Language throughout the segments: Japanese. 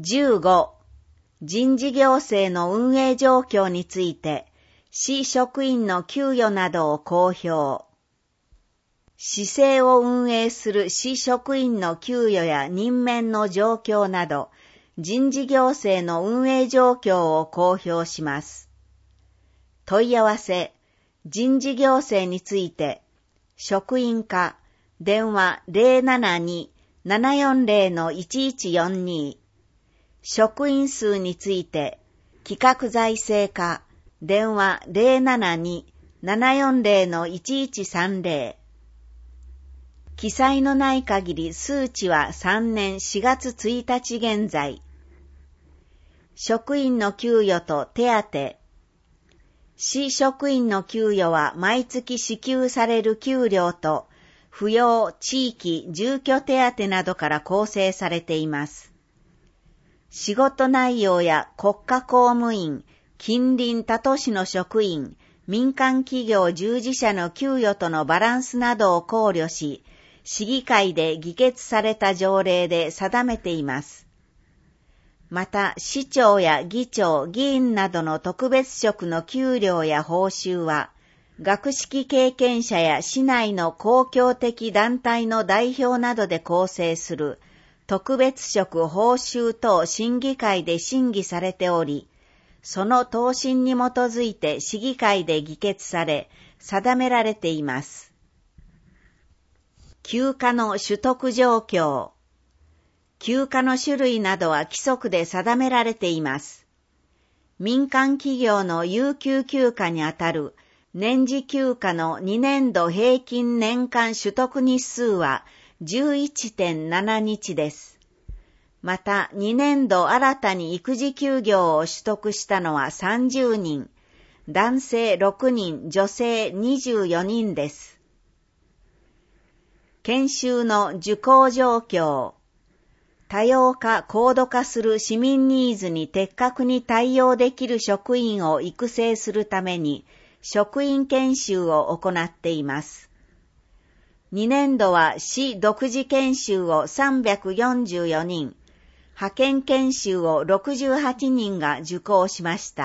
15、人事行政の運営状況について、市職員の給与などを公表。市政を運営する市職員の給与や任免の状況など、人事行政の運営状況を公表します。問い合わせ、人事行政について、職員課、電話 072-740-1142。職員数について、企画財政課、電話 072-740-1130。記載のない限り数値は3年4月1日現在。職員の給与と手当。市職員の給与は毎月支給される給料と、扶養、地域、住居手当などから構成されています。仕事内容や国家公務員、近隣他都市の職員、民間企業従事者の給与とのバランスなどを考慮し、市議会で議決された条例で定めています。また、市長や議長、議員などの特別職の給料や報酬は、学識経験者や市内の公共的団体の代表などで構成する特別職報酬等審議会で審議されており、その答申に基づいて市議会で議決され、定められています。休暇の取得状況。休暇の種類などは規則で定められています。民間企業の有給休暇にあたる年次休暇の2年度平均年間取得日数は 11.7 日です。また2年度新たに育児休業を取得したのは30人、男性6人、女性24人です。研修の受講状況。多様化、高度化する市民ニーズに的確に対応できる職員を育成するために職員研修を行っています。2年度は市独自研修を344人、派遣研修を68人が受講しました。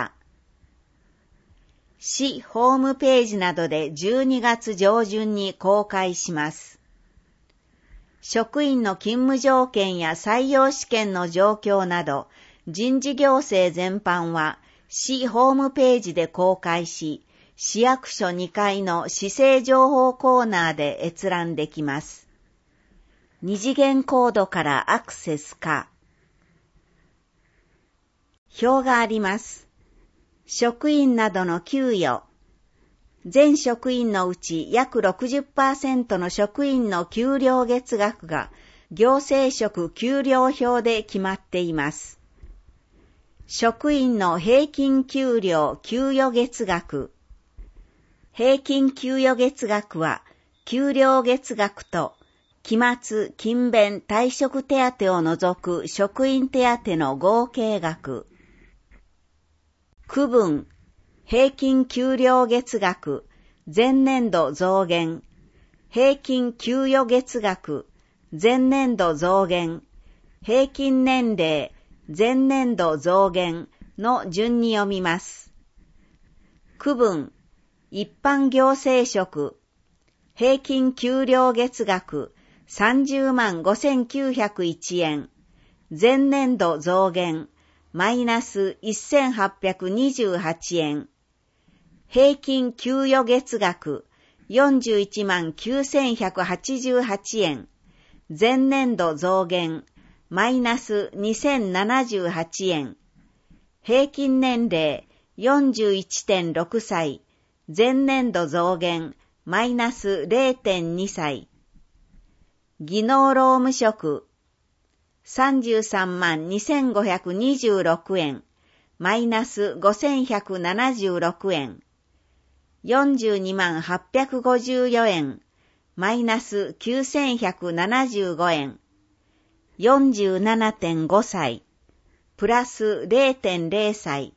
市ホームページなどで12月上旬に公開します。職員の勤務条件や採用試験の状況など、人事行政全般は市ホームページで公開し、市役所2階の市政情報コーナーで閲覧できます。二次元コードからアクセスか。表があります。職員などの給与。全職員のうち約 60% の職員の給料月額が行政職給料表で決まっています。職員の平均給料給与月額。平均給与月額は給料月額と期末、勤勉、退職手当を除く職員手当の合計額。区分。平均給料月額、前年度増減、平均給与月額、前年度増減、平均年齢、前年度増減の順に読みます。区分、一般行政職、平均給料月額30万5901円、前年度増減、マイナス1828円。平均給与月額41万9188円。前年度増減、マイナス2078円。平均年齢 41.6 歳。前年度増減、マイナス 0.2 歳。技能労務職、33万2526円、マイナス5176円。42万854円、マイナス9175円。47.5 歳、プラス 0.0 歳。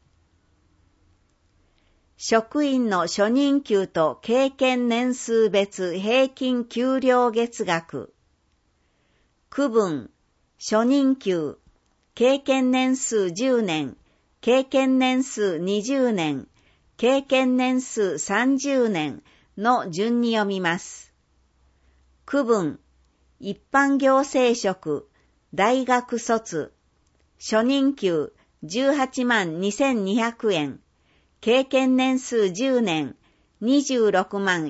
職員の初任給と経験年数別平均給料月額。区分、初任給、 経験年数10年、経験年数20年、経験年数30年の順に読みます。区分、一般行政職、大学卒、初任給18万2200円、経験年数10年、26万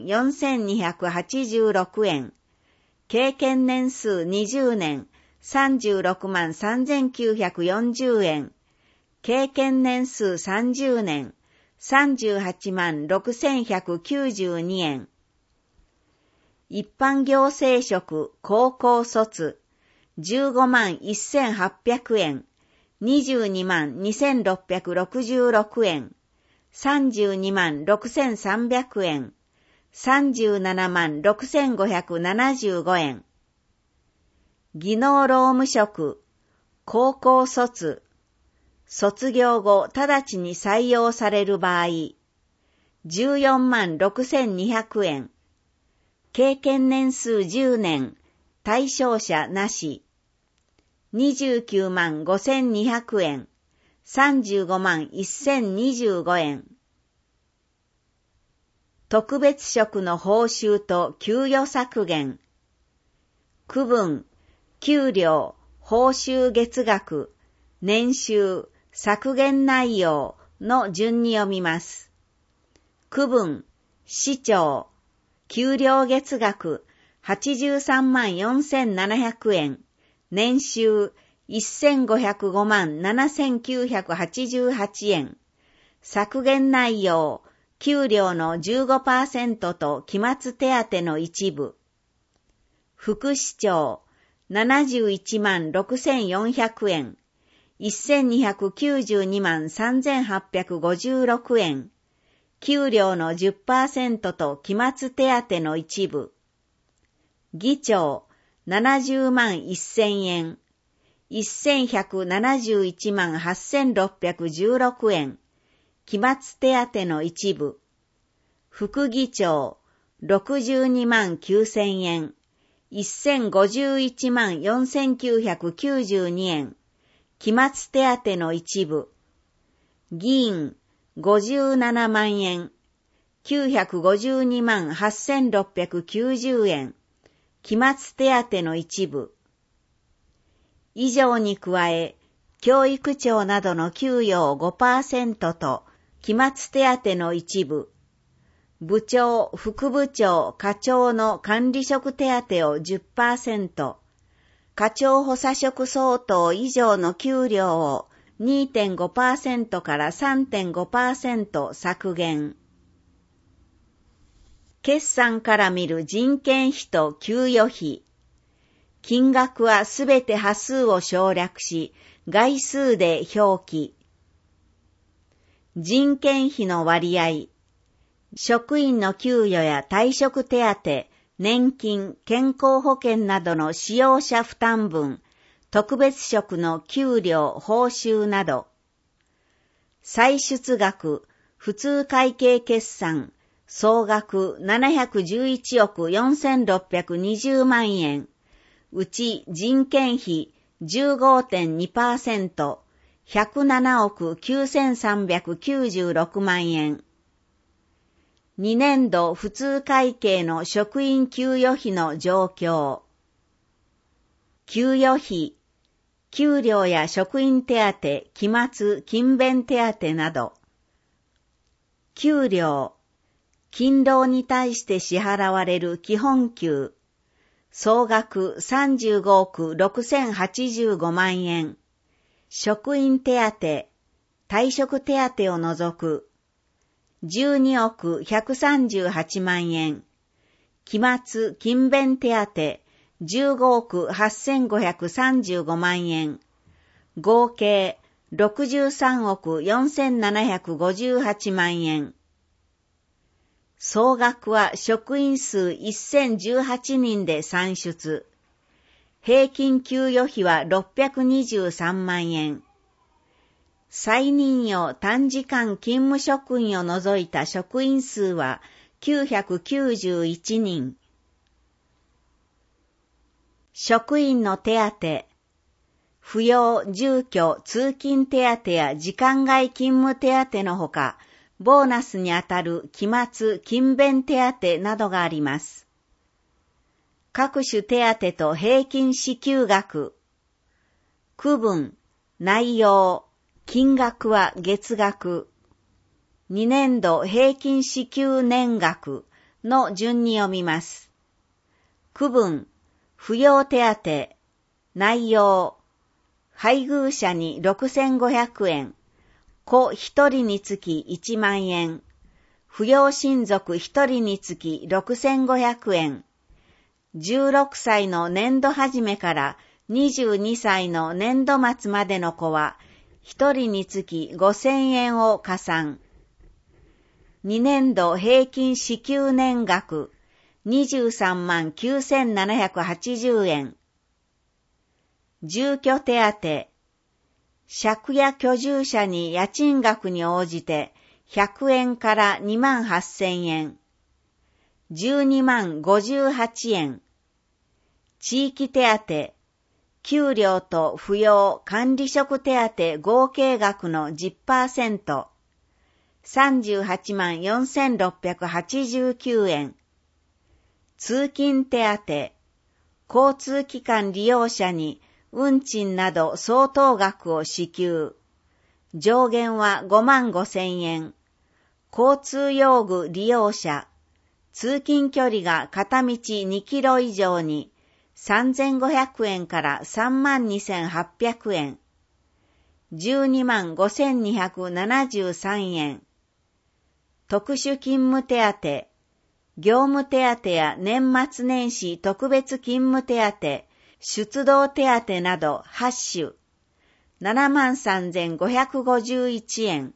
4286円、経験年数20年、36万3940円、経験年数30年、38万6192円。一般行政職高校卒、15万1800円、22万2666円、32万6300円、37万6575円。技能労務職、高校卒、卒業後直ちに採用される場合、14万6200円、経験年数10年、対象者なし、29万5200円、35万1025円。特別職の報酬と給与削減。区分、給料、報酬月額、年収、削減内容の順に読みます。区分、市長、給料月額83万4700円、年収1505万7988円、削減内容、給料の 15% と期末手当の一部。副市長、71万6400円、1292万3856円、給料の 10% と期末手当の一部。議長、70万1000円、1171万8616円、期末手当の一部。副議長、62万9000円、1051万4992円、期末手当の一部。議員、57万円、952万8690円、期末手当の一部。以上に加え、教育長などの給与を 5% と、期末手当の一部。部長、副部長、課長の管理職手当を 10%、課長補佐職相当以上の給料を 2.5% から 3.5% 削減。決算から見る人件費と給与費。金額はすべて端数を省略し、概数で表記。人件費の割合。職員の給与や退職手当、年金、健康保険などの使用者負担分、特別職の給料、報酬など。歳出額、普通会計決算、総額711億4620万円。うち人件費 15.2%、107億9396万円。2年度普通会計の職員給与費の状況。給与費、給料や職員手当、期末、勤勉手当など。給料、勤労に対して支払われる基本給。総額35億6085万円。職員手当、退職手当を除く。12億138万円。期末勤勉手当15億8535万円。合計63億4758万円。総額は職員数1018人で算出。平均給与費は623万円。再任用短時間勤務職員を除いた職員数は991人。職員の手当。 扶養住居通勤手当や時間外勤務手当のほか、ボーナスにあたる期末勤勉手当などがあります。各種手当と平均支給額。区分、内容、金額は月額。2年度平均支給年額の順に読みます。区分、扶養手当、内容、配偶者に6500円、子1人につき1万円、扶養親族1人につき6500円、16歳の年度始めから22歳の年度末までの子は1人につき5000円を加算。2年度平均支給年額23万9780円。住居手当、借家居住者に家賃額に応じて100円から2万8000円。12万58円。地域手当、給料と扶養管理職手当合計額の 10%。38万4689円。通勤手当、交通機関利用者に運賃など相当額を支給。上限は5万5000円。交通用具利用者、通勤距離が片道2キロ以上に3500円から3万2800円。12万5273円。特殊勤務手当、業務手当や年末年始特別勤務手当、出動手当など8種、73,551円。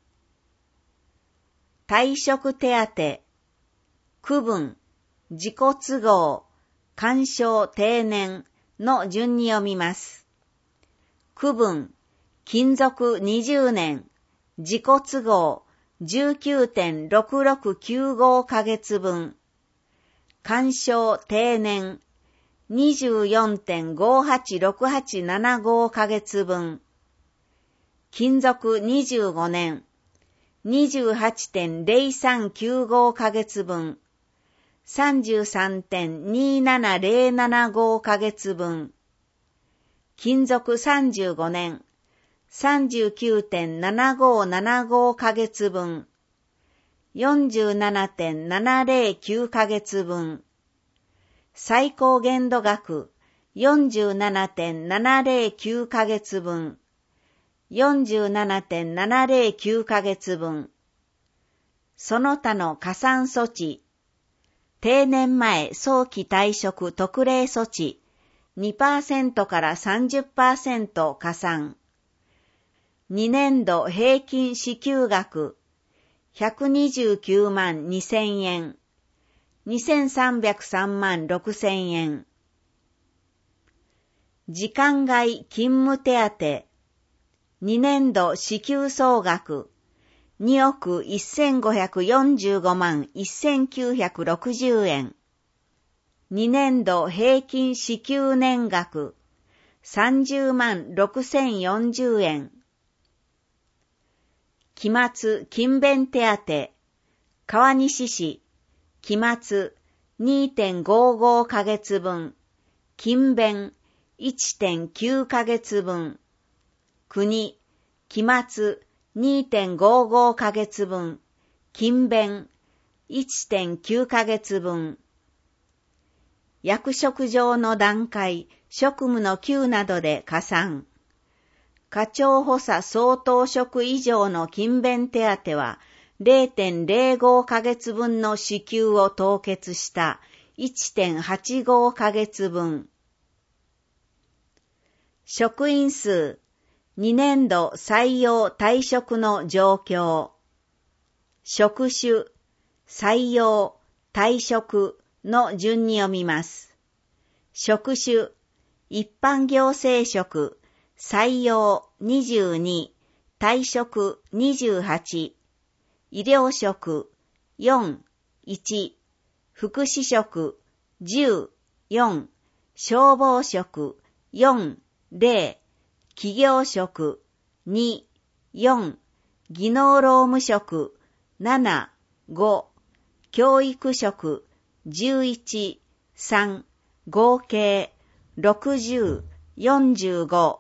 退職手当、区分、自己都合、干渉定年の順に読みます。区分、勤続20年、自己都合、19.6695 ヶ月分。干渉定年 24.586875 ヶ月分。勤続25年 28.0395 ヶ月分。33.27075 ヶ月分。勤続35年39.7575 ヶ月分。47.709 ヶ月分。最高限度額 47.709 ヶ月分。47.709 ヶ月分。その他の加算措置。定年前早期退職特例措置 2% から 30% 加算。2年度平均支給額129万2000円。2303万6000円。時間外勤務手当。2年度支給総額2億1545万1960円。2年度平均支給年額30万6040円。期末勤勉手当、川西市、期末 2.55 ヶ月分、勤勉 1.9 ヶ月分、国、期末 2.55 ヶ月分、勤勉 1.9 ヶ月分。役職上の段階、職務の級などで加算。課長補佐相当職以上の勤勉手当は 0.05 ヶ月分の支給を凍結した 1.85 ヶ月分。職員数、2年度採用退職の状況。職種、採用、退職の順に読みます。職種、一般行政職、採用22、退職28、医療職4、1、福祉職10、4、消防職4、0、 企業職2、4、技能労務職7、5、教育職11、3、合計60、45。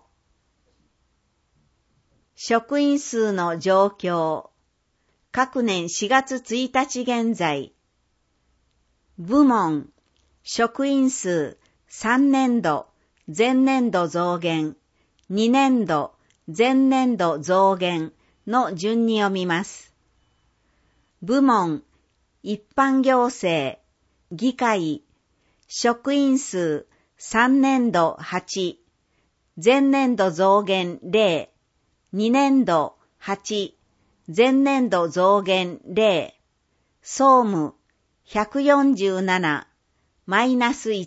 職員数の状況。各年4月1日現在。部門、職員数、3年度、前年度増減、2年度、前年度増減の順に読みます。部門、一般行政、議会、職員数、3年度8、前年度増減0、2年度8、前年度増減0、総務147、マイナス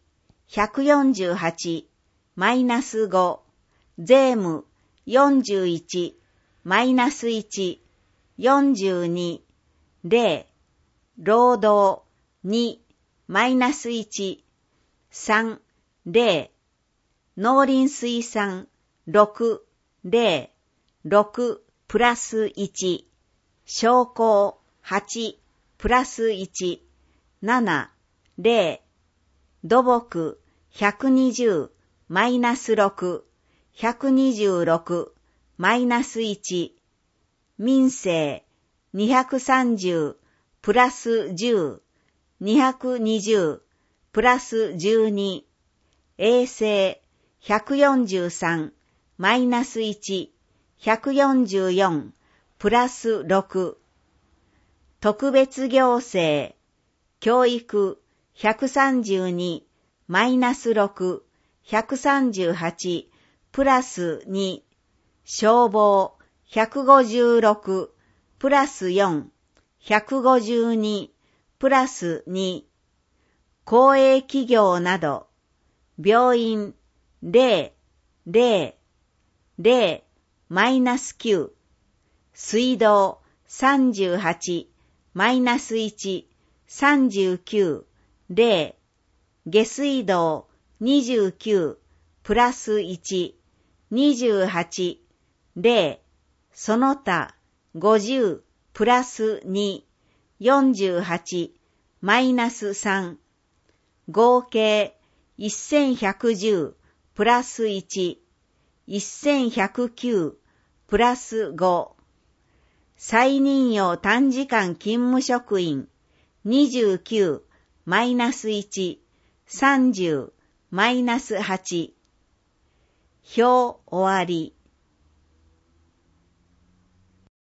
1、148、マイナス5、税務41、マイナス1、42、0、労働2、マイナス1、3、0、農林水産6、0、6プラス1、商工8プラス1、7、0、土木120、マイナス6、126、マイナス1、民生230、プラス10、220、プラス12、衛生143、マイナス1、144、プラス6、特別行政、教育132、マイナス6、138、プラス2、消防156、プラス4、152、プラス2、公営企業など、病院0、0、0、マイナス9、水道38、マイナス1、39、0、下水道29、プラス1、28、0、その他50、プラス2、48、マイナス3、合計1110、プラス1、1109、プラス5。再任用短時間勤務職員29、マイナス1、30、マイナス8。表終わり。